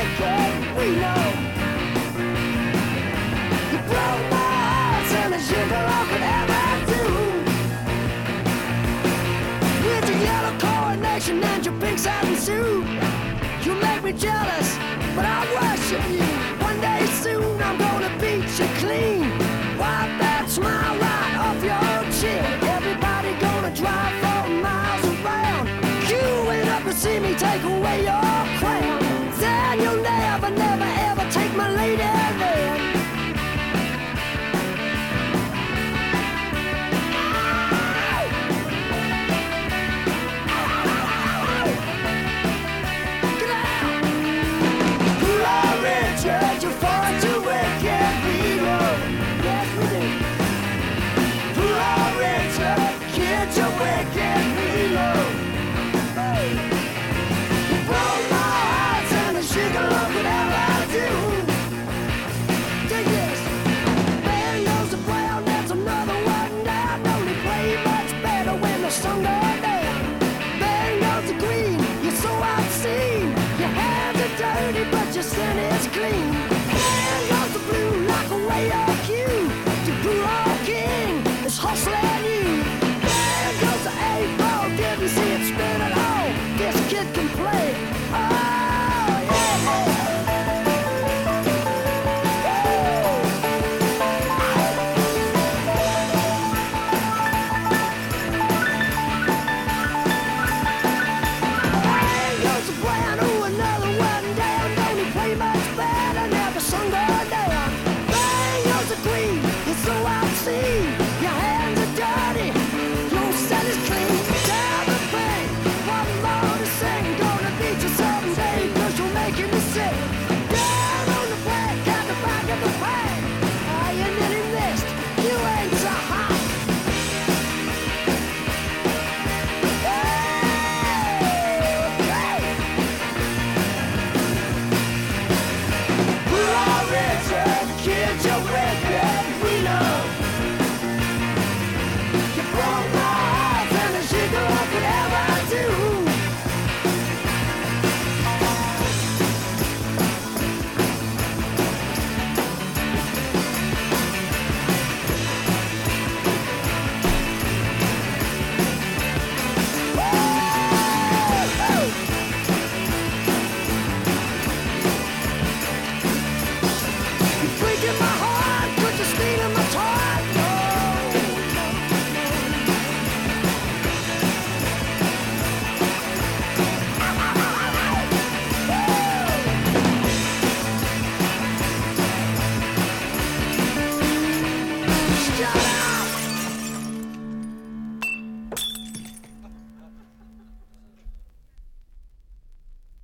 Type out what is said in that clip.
wicked, we know. You broke my heart, and as you could ever do. With your yellow coronation and your pink satin suit, you make me jealous, but I worship you. One day soon I'm gonna beat you clean. Wipe that smile right off your chin. Everybody gonna drive for miles around, queuing up to see me take away your crown. Then you'll never, never, ever take my lady then. Your sin is clean. There goes the blue, like a way of cue. The blue king is hustling you. There goes the 8-ball, didn't see it spin at all. This kid can play. Oh, yeah. There goes the brand new, another one down. Don't he play much better? Never sung